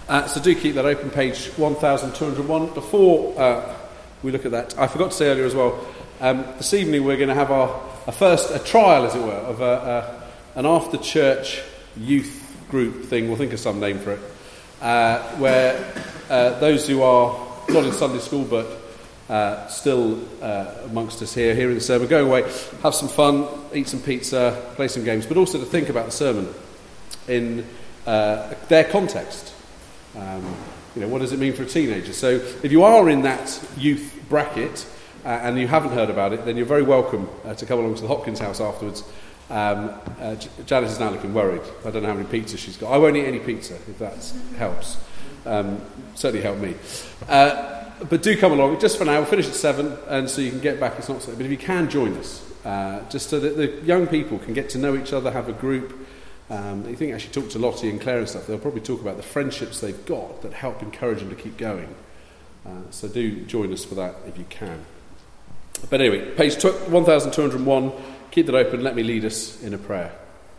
So do keep that open, page 1201. Before we look at that, I forgot to say earlier as well, this evening we're going to have a trial, as it were, of an after-church youth group thing. We'll think of some name for it, where those who are not in Sunday school but still amongst us here in the sermon, go away, have some fun, eat some pizza, play some games, but also to think about the sermon in their context. What does it mean for a teenager? So if you are in that youth bracket and you haven't heard about it, then you're very welcome to come along to the Hopkins house afterwards. Janice is now looking worried. I don't know how many pizzas she's got. I won't eat any pizza, if that helps. Certainly helped me. But do come along, just for now. We'll finish at 7, and so you can get back. It's not so, but if you can, join us, just so that the young people can get to know each other, have a group. You think actually talk to Lottie and Claire and stuff. They'll probably talk about the friendships they've got that help encourage them to keep going. So do join us for that if you can. But anyway, page 1201. Keep that open. Let me lead us in a prayer.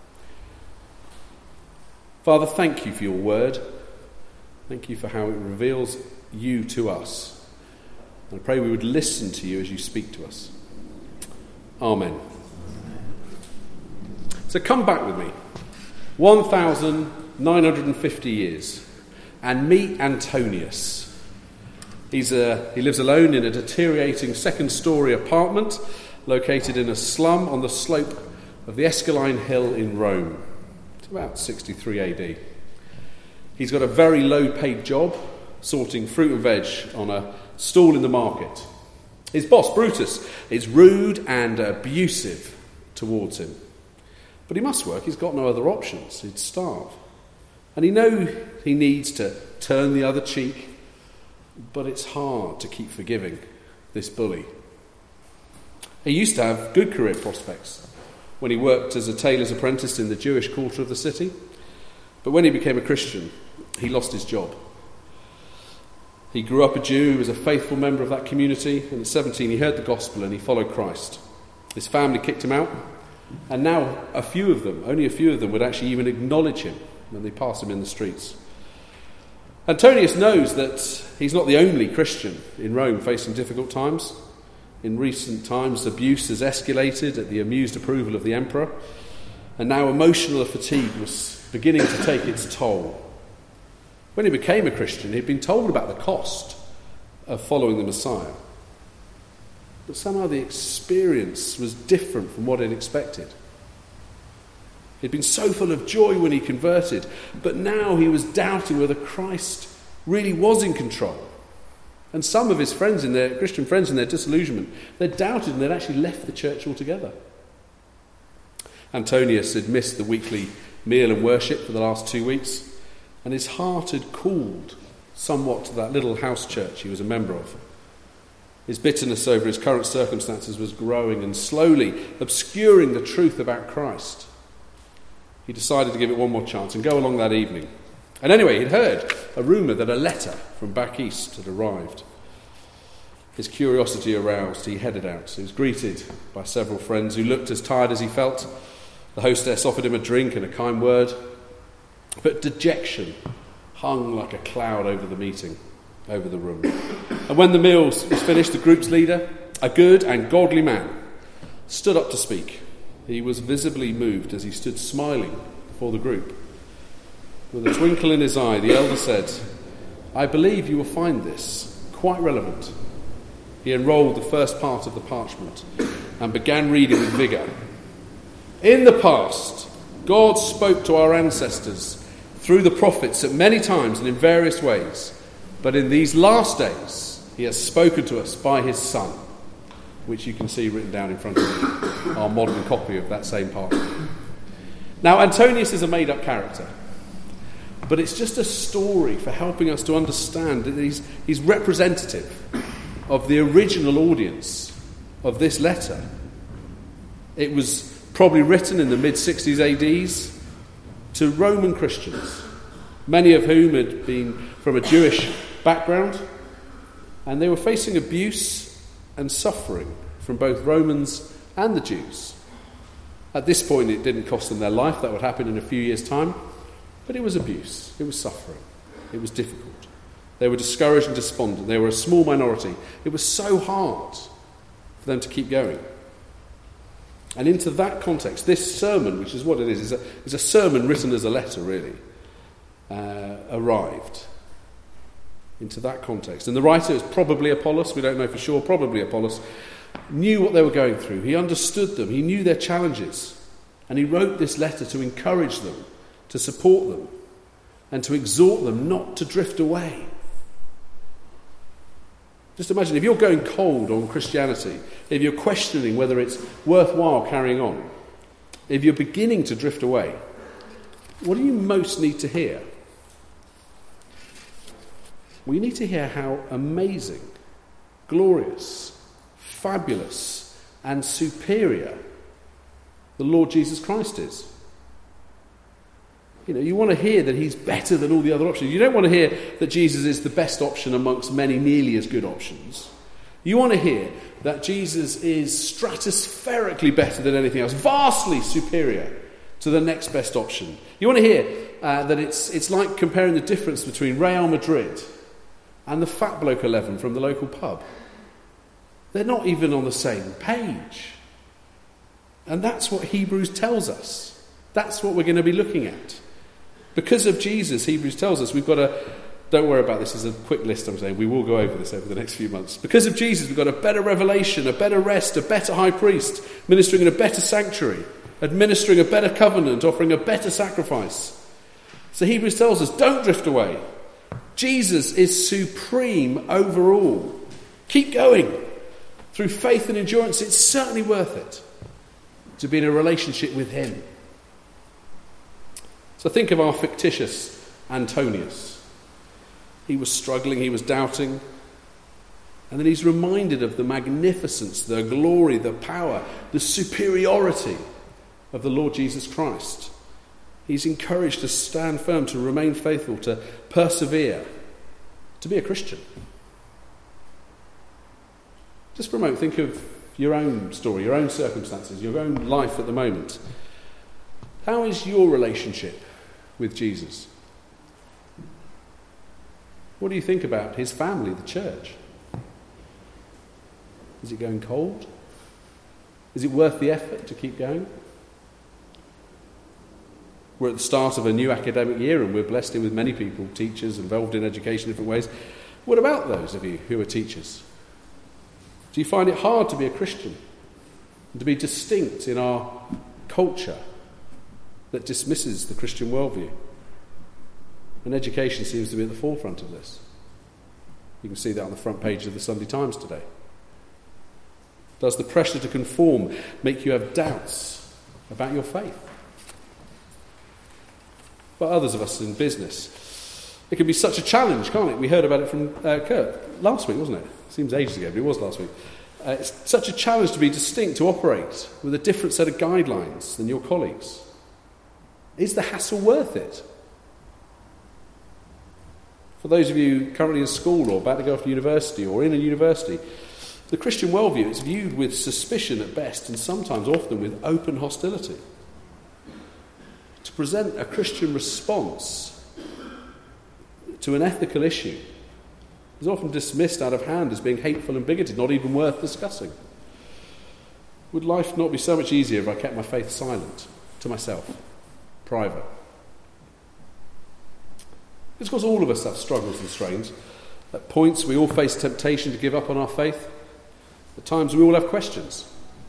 Father, thank you for your word. Thank you for how it reveals you to us. And I pray we would listen to you as you speak to us. Amen. So come back with me 1,950 years and meet Antonius. He lives alone in a deteriorating second-storey apartment located in a slum on the slope of the Esquiline Hill in Rome. It's about 63 AD. He's got a very low-paid job sorting fruit and veg on a stall in the market. His boss, Brutus, is rude and abusive towards him. But he must work. He's got no other options. He'd starve. And he knows he needs to turn the other cheek, but it's hard to keep forgiving this bully. He used to have good career prospects when he worked as a tailor's apprentice in the Jewish quarter of the city. But when he became a Christian, he lost his job. He grew up a Jew, he was a faithful member of that community, and at 17 he heard the gospel and he followed Christ. His family kicked him out, and now only a few of them would actually even acknowledge him when they pass him in the streets. Antonius knows that he's not the only Christian in Rome facing difficult times. In recent times, abuse has escalated at the amused approval of the emperor, and now emotional fatigue was beginning to take its toll. When he became a Christian, he'd been told about the cost of following the Messiah. But somehow the experience was different from what he'd expected. He'd been so full of joy when he converted, but now he was doubting whether Christ really was in control. And some of his friends, Christian friends, in their disillusionment, they doubted and they'd actually left the church altogether. Antonius had missed the weekly meal and worship for the last 2 weeks, and his heart had cooled somewhat to that little house church he was a member of. His bitterness over his current circumstances was growing and slowly obscuring the truth about Christ. He decided to give it one more chance and go along that evening. And anyway, he'd heard a rumour that a letter from back east had arrived. His curiosity aroused, he headed out. He was greeted by several friends who looked as tired as he felt. The hostess offered him a drink and a kind word. But dejection hung like a cloud over the meeting, over the room. And when the meal was finished, the group's leader, a good and godly man, stood up to speak. He was visibly moved as he stood smiling before the group. With a twinkle in his eye, the elder said, "I believe you will find this quite relevant." He unrolled the first part of the parchment and began reading with vigour. "In the past, God spoke to our ancestors through the prophets at many times and in various ways, but in these last days he has spoken to us by his Son," which you can see written down in front of you, our modern copy of that same part. Now, Antonius is a made-up character, but it's just a story for helping us to understand that he's representative of the original audience of this letter. It was probably written in the mid-60s ADs to Roman Christians, many of whom had been from a Jewish background, and they were facing abuse and suffering from both Romans and the Jews. At this point, it didn't cost them their life. That would happen in a few years' time. But it was abuse. It was suffering. it was difficult. They were discouraged and despondent. They were a small minority. It was so hard for them to keep going. And into that context, this sermon, which is what it is a sermon written as a letter, really, arrived into that context. And the writer is probably Apollos, we don't know for sure, probably Apollos, knew what they were going through. He understood them. He knew their challenges. And he wrote this letter to encourage them, to support them, and to exhort them not to drift away. Just imagine, if you're going cold on Christianity, if you're questioning whether it's worthwhile carrying on, if you're beginning to drift away, what do you most need to hear? Well, you need to hear how amazing, glorious, fabulous, and superior the Lord Jesus Christ is. You want to hear that he's better than all the other options. You don't want to hear that Jesus is the best option amongst many nearly as good options. You want to hear that Jesus is stratospherically better than anything else, vastly superior to the next best option. You want to hear that it's like comparing the difference between Real Madrid and the Fat Bloke 11 from the local pub. They're not even on the same page. And that's what Hebrews tells us. That's what we're going to be looking at. Because of Jesus, Hebrews tells us we've got a... Don't worry about this, as a quick list I'm saying. We will go over this over the next few months. Because of Jesus, we've got a better revelation, a better rest, a better high priest, ministering in a better sanctuary, administering a better covenant, offering a better sacrifice. So Hebrews tells us, don't drift away. Jesus is supreme over all. Keep going. Through faith and endurance, it's certainly worth it to be in a relationship with him. So think of our fictitious Antonius. He was struggling, he was doubting, and then he's reminded of the magnificence, the glory, the power, the superiority of the Lord Jesus Christ. He's encouraged to stand firm, to remain faithful, to persevere, to be a Christian. Just for a moment, think of your own story, your own circumstances, your own life at the moment. How is your relationship with Jesus? What do you think about his family, the church? Is it going cold? Is it worth the effort to keep going? We're at the start of a new academic year and we're blessed with many people, teachers involved in education in different ways. What about those of you who are teachers? Do you find it hard to be a Christian and to be distinct in our culture that dismisses the Christian worldview? And education seems to be at the forefront of this. You can see that on the front page of the Sunday Times today. Does the pressure to conform make you have doubts about your faith? But others of us in business, it can be such a challenge, can't it? We heard about it from Kurt last week, wasn't it? Seems ages ago, but it was last week. It's such a challenge to be distinct, to operate with a different set of guidelines than your colleagues. Is the hassle worth it? For those of you currently in school or about to go off to university or in a university, the Christian worldview is viewed with suspicion at best and sometimes often with open hostility. To present a Christian response to an ethical issue is often dismissed out of hand as being hateful and bigoted, not even worth discussing. Would life not be so much easier if I kept my faith silent, to myself, private? Because of course all of us have struggles and strains. At points we all face temptation to give up on our faith. At times we all have questions.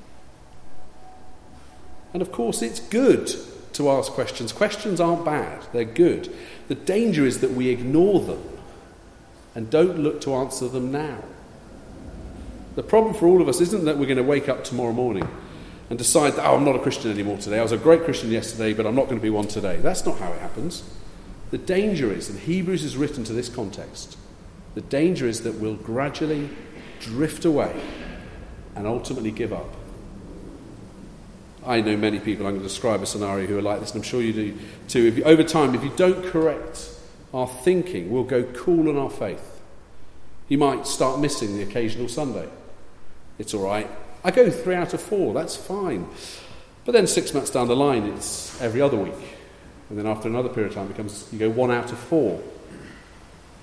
And of course it's good to ask questions. Questions aren't bad, they're good. The danger is that we ignore them and don't look to answer them now. The problem for all of us isn't that we're going to wake up tomorrow morning and decide that, I'm not a Christian anymore today. I was a great Christian yesterday, but I'm not going to be one today. That's not how it happens. The danger is, and Hebrews is written to this context, the danger is that we'll gradually drift away and ultimately give up. I know many people, I'm going to describe a scenario, who are like this, and I'm sure you do too. Over time, if you don't correct our thinking, we'll go cool on our faith. You might start missing the occasional Sunday. It's all right. I go 3 out of 4, that's fine. But then 6 months down the line, it's every other week. And then after another period of time, you go 1 out of 4.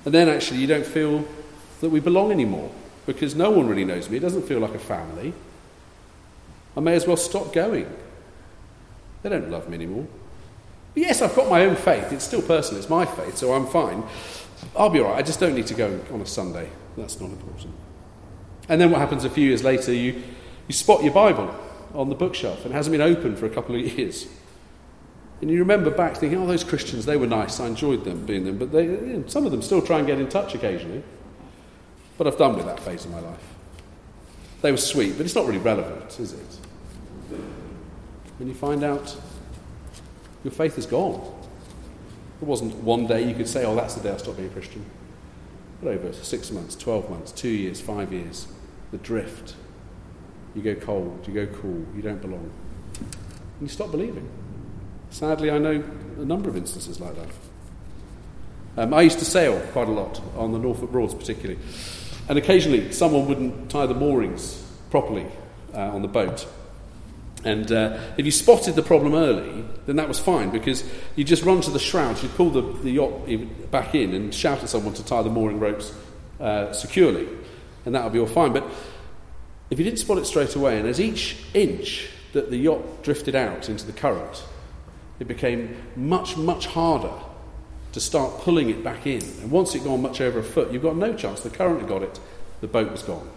And then actually you don't feel that we belong anymore because no one really knows me. It doesn't feel like a family. I may as well stop going. They don't love me anymore. But yes, I've got my own faith. It's still personal. It's my faith, so I'm fine. I'll be all right. I just don't need to go on a Sunday. That's not important. And then what happens a few years later, you spot your Bible on the bookshelf and it hasn't been opened for a couple of years. And you remember back thinking, oh, those Christians, they were nice. I enjoyed them being them. But some of them still try and get in touch occasionally. But I've done with that phase of my life. They were sweet, but it's not really relevant, is it? When you find out your faith is gone. It wasn't one day you could say, oh, that's the day I stopped being a Christian. But over 6 months, 12 months, 2 years, 5 years, the drift. You go cold, you go cool, you don't belong. And you stop believing. Sadly, I know a number of instances like that. I used to sail quite a lot, on the Norfolk Broads particularly. And occasionally someone wouldn't tie the moorings properly on the boat. And if you spotted the problem early, then that was fine, because you just run to the shrouds, you pull the yacht back in and shout at someone to tie the mooring ropes securely, and that would be all fine. But if you didn't spot it straight away, and as each inch that the yacht drifted out into the current, it became much, much harder to start pulling it back in. And once it gone much over a foot, you've got no chance. The current had got it, the boat was gone.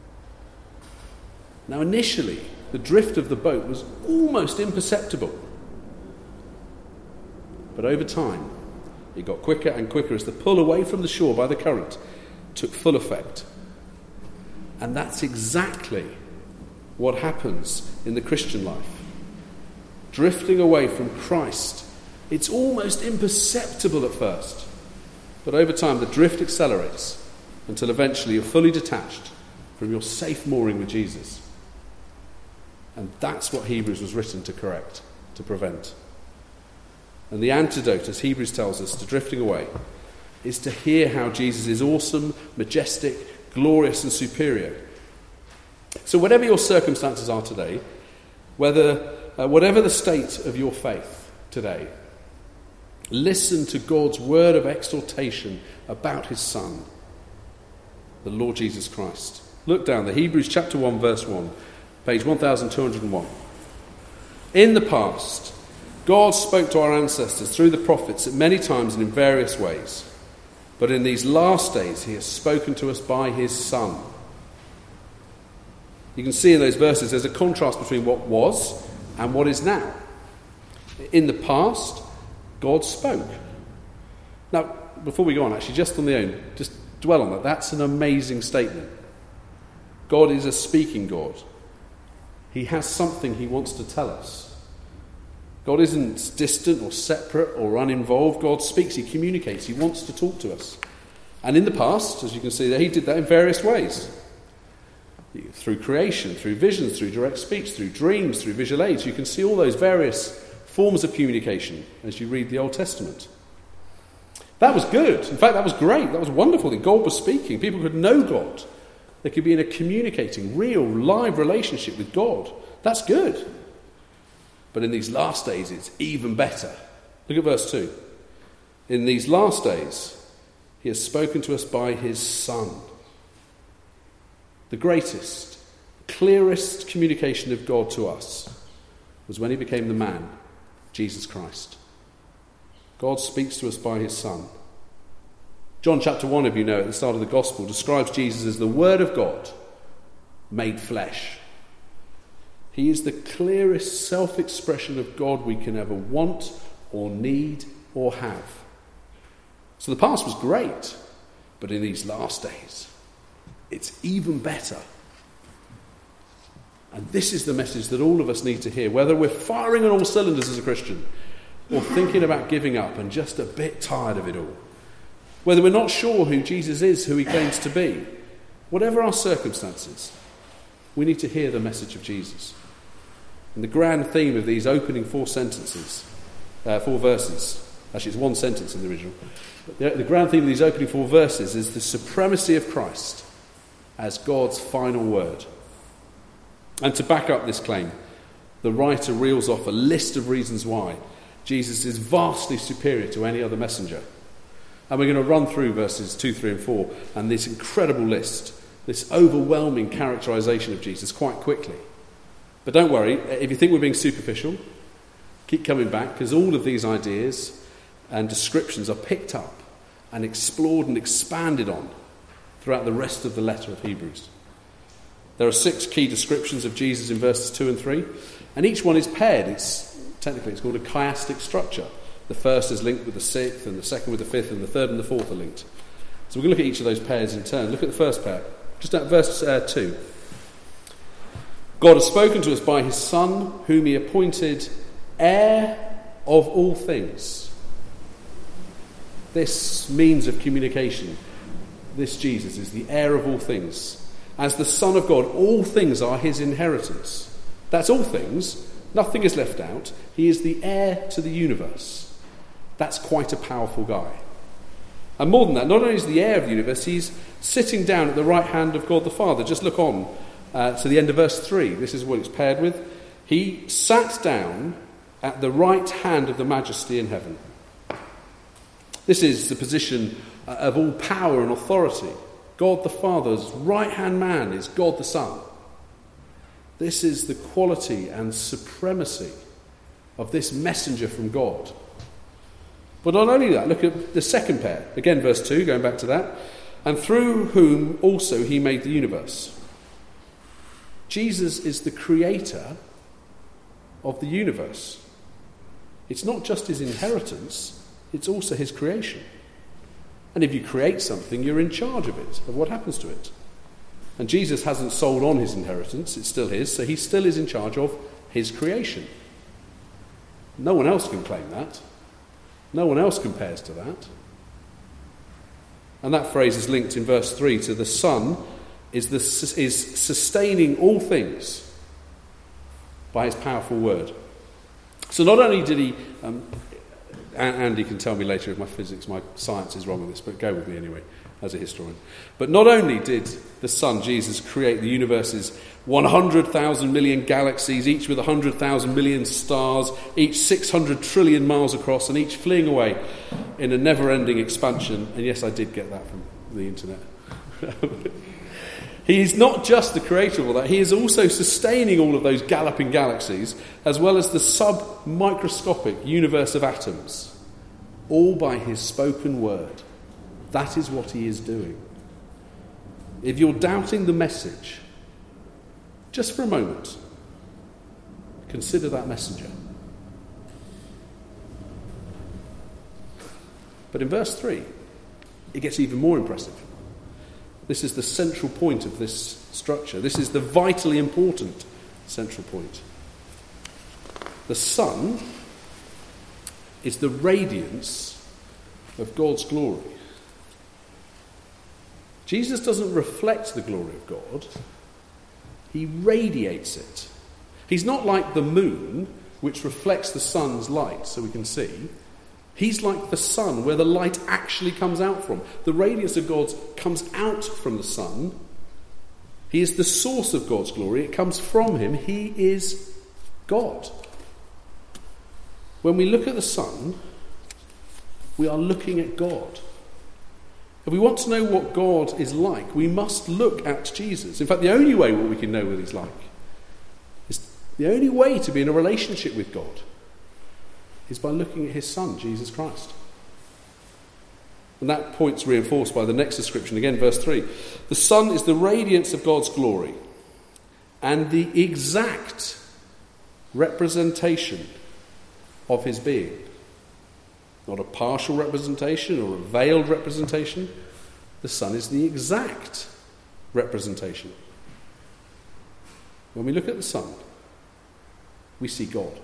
Now initially, the drift of the boat was almost imperceptible. But over time, it got quicker and quicker as the pull away from the shore by the current took full effect. And that's exactly what happens in the Christian life. Drifting away from Christ, it's almost imperceptible at first. But over time, the drift accelerates until eventually you're fully detached from your safe mooring with Jesus. And that's what Hebrews was written to correct, to prevent. And the antidote, as Hebrews tells us, to drifting away is to hear how Jesus is awesome, majestic, glorious and superior. So whatever your circumstances are today, whatever the state of your faith today, listen to God's word of exhortation about his Son, the Lord Jesus Christ. Look down, the Hebrews chapter 1 verse 1. Page 1201. In the past, God spoke to our ancestors through the prophets at many times and in various ways. But in these last days, he has spoken to us by his Son. You can see in those verses there's a contrast between what was and what is now. In the past, God spoke. Now, before we go on, actually, just on the own, just dwell on that. That's an amazing statement. God is a speaking God. He has something he wants to tell us. God isn't distant or separate or uninvolved. God speaks, he communicates, he wants to talk to us. And in the past, as you can see there, he did that in various ways. Through creation, through visions, through direct speech, through dreams, through visual aids. You can see all those various forms of communication as you read the Old Testament. That was good. In fact, that was great. That was wonderful that God was speaking. People could know God. They could be in a communicating, real, live relationship with God. That's good. But in these last days, it's even better. Look at verse 2. In these last days, he has spoken to us by his Son. The greatest, clearest communication of God to us was when he became the man, Jesus Christ. God speaks to us by his Son. John chapter 1, if you know, at the start of the Gospel, describes Jesus as the Word of God made flesh. He is the clearest self-expression of God we can ever want or need or have. So the past was great, but in these last days, it's even better. And this is the message that all of us need to hear, whether we're firing on all cylinders as a Christian or thinking about giving up and just a bit tired of it all. Whether we're not sure who Jesus is, who he claims to be, whatever our circumstances, we need to hear the message of Jesus. And the grand theme of these opening four verses, actually it's one sentence in the original, but the grand theme of these opening 4 verses is the supremacy of Christ as God's final word. And to back up this claim, the writer reels off a list of reasons why Jesus is vastly superior to any other messenger. And we're going to run through verses 2, 3 and 4 and this incredible list, this overwhelming characterisation of Jesus quite quickly. But don't worry, if you think we're being superficial, keep coming back, because all of these ideas and descriptions are picked up and explored and expanded on throughout the rest of the letter of Hebrews. There are 6 key descriptions of Jesus in verses 2 and 3, and each one is paired. Technically it's called a chiastic structure. The first is linked with the 6th, and the second with the 5th, and the 3rd and the 4th are linked. So we're going to look at each of those pairs in turn. Look at the first pair, just at verse 2. God has spoken to us by his Son, whom he appointed heir of all things. This means of communication, this Jesus is the heir of all things. As the Son of God, all things are his inheritance. That's all things. Nothing is left out. He is the heir to the universe. That's quite a powerful guy. And more than that, not only is he the heir of the universe, he's sitting down at the right hand of God the Father. Just look on to the end of verse 3. This is what it's paired with. He sat down at the right hand of the majesty in heaven. This is the position of all power and authority. God the Father's right-hand man is God the Son. This is the quality and supremacy of this messenger from God. But not only that, look at the second pair. Again, verse 2, going back to that. And through whom also he made the universe. Jesus is the creator of the universe. It's not just his inheritance, it's also his creation. And if you create something, you're in charge of it, of what happens to it. And Jesus hasn't sold on his inheritance, it's still his, so he still is in charge of his creation. No one else can claim that. No one else compares to that. And that phrase is linked in verse 3 to the Son is sustaining all things by his powerful word. So not only did he... Andy can tell me later if my science is wrong on this, but go with me anyway, as a historian. But not only did the Son, Jesus, create the universe's 100,000 million galaxies, each with 100,000 million stars, each 600 trillion miles across, and each fleeing away in a never-ending expansion. And yes, I did get that from the internet. He is not just the creator of all that, he is also sustaining all of those galloping galaxies, as well as the sub-microscopic universe of atoms, all by his spoken word. That is what he is doing. If you're doubting the message, just for a moment, consider that messenger. But in verse 3, it gets even more impressive. This is the central point of this structure. This is the vitally important central point. The Son is the radiance of God's glory. Jesus doesn't reflect the glory of God. He radiates it. He's not like the moon, which reflects the sun's light so we can see. He's like the sun, where the light actually comes out from. The radiance of God comes out from the sun. He is the source of God's glory. It comes from him. He is God. When we look at the sun, we are looking at God. If we want to know what God is like, we must look at Jesus. In fact, the only way we can know what he's like is the only way to be in a relationship with God is by looking at his Son, Jesus Christ. And that point's reinforced by the next description, again, verse 3. The Son is the radiance of God's glory and the exact representation of his being. Not a partial representation or a veiled representation. The Son is the exact representation. When we look at the Son, we see God.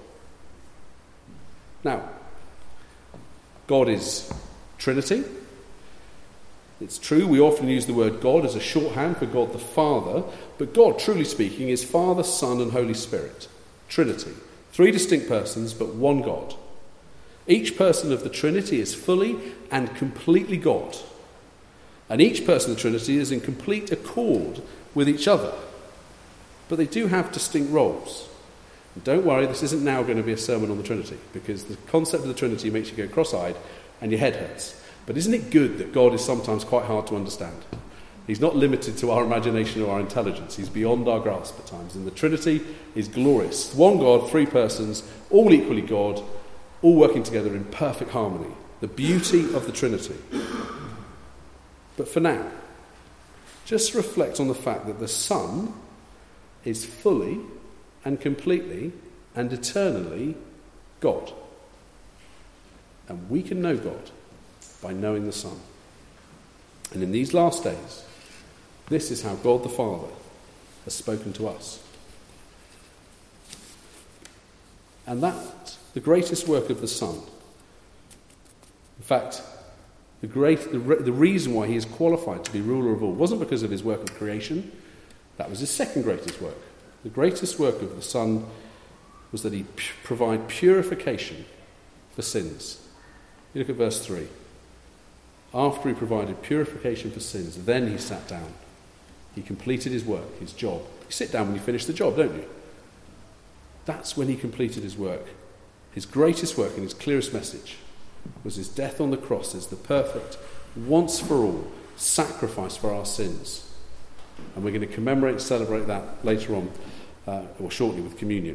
Now, God is Trinity. It's true, we often use the word God as a shorthand for God the Father, but God, truly speaking, is Father, Son, and Holy Spirit. Trinity. 3 distinct persons, but one God. Each person of the Trinity is fully and completely God. And each person of the Trinity is in complete accord with each other. But they do have distinct roles. And don't worry, this isn't now going to be a sermon on the Trinity, because the concept of the Trinity makes you go cross-eyed and your head hurts. But isn't it good that God is sometimes quite hard to understand? He's not limited to our imagination or our intelligence. He's beyond our grasp at times. And the Trinity is glorious. One God, three persons, all equally God, all working together in perfect harmony. The beauty of the Trinity. But for now, just reflect on the fact that the Son is fully and completely and eternally God. And we can know God by knowing the Son. And in these last days, this is how God the Father has spoken to us. And that, the greatest work of the Son, in fact, the reason why he is qualified to be ruler of all wasn't because of his work of creation. That was his second greatest work. The greatest work of the Son was that he provide purification for sins. You look at verse 3. After he provided purification for sins, then he sat down. He completed his work, his job. You sit down when you finish the job, don't you? That's when he completed his work. His greatest work and his clearest message was his death on the cross as the perfect, once for all, sacrifice for our sins. And we're going to commemorate and celebrate that later on, or shortly with communion.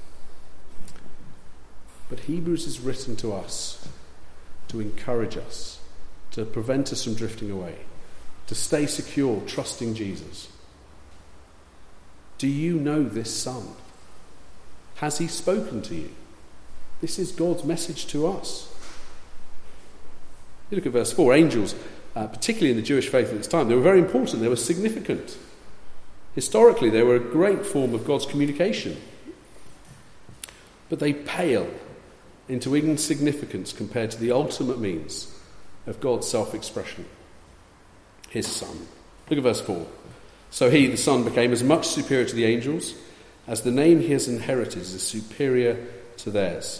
But Hebrews is written to us to encourage us, to prevent us from drifting away, to stay secure, trusting Jesus. Do you know this Son? Has he spoken to you? This is God's message to us. You look at verse 4. Angels, particularly in the Jewish faith at this time, they were very important. They were significant. Historically, they were a great form of God's communication. But they pale into insignificance compared to the ultimate means of God's self-expression, his Son. Look at verse 4. So he, the Son, became as much superior to the angels as the name he has inherited is superior to theirs.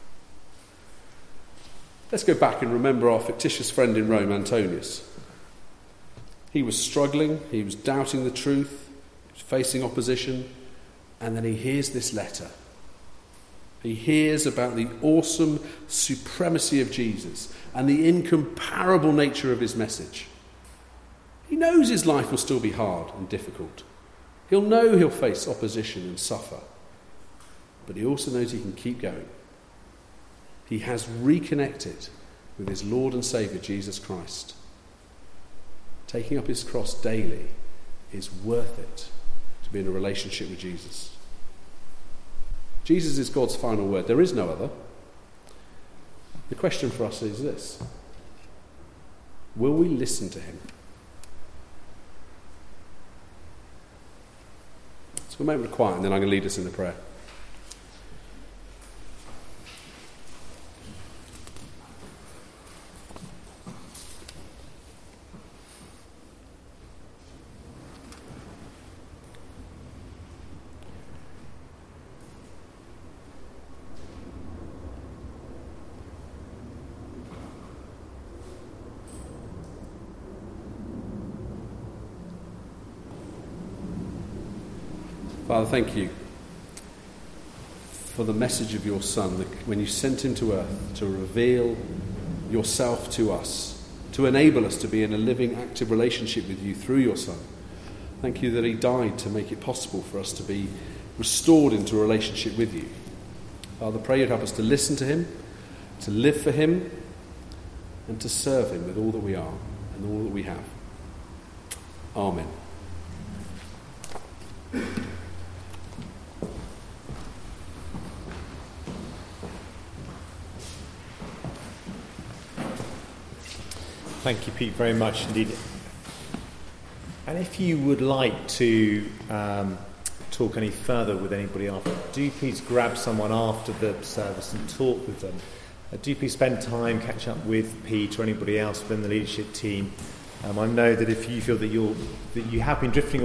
Let's go back and remember our fictitious friend in Rome, Antonius. He was struggling, he was doubting the truth, he was facing opposition, and then he hears this letter. He hears about the awesome supremacy of Jesus and the incomparable nature of his message. He knows his life will still be hard and difficult. He'll know he'll face opposition and suffer. But he also knows he can keep going. He has reconnected with his Lord and Saviour, Jesus Christ. Taking up his cross daily is worth it to be in a relationship with Jesus. Jesus is God's final word. There is no other. The question for us is this: will we listen to him? So a moment of quiet, and then I'm going to lead us in the prayer. Father, thank you for the message of your Son, when you sent him to earth to reveal yourself to us, to enable us to be in a living, active relationship with you through your Son. Thank you that he died to make it possible for us to be restored into a relationship with you. Father, pray you'd help us to listen to him, to live for him, and to serve him with all that we are and all that we have. Amen. Thank you, Pete, very much indeed. And if you would like to talk any further with anybody after, do please grab someone after the service and talk with them. Do please spend time, catch up with Pete or anybody else within the leadership team. I know that if you feel that you have been drifting away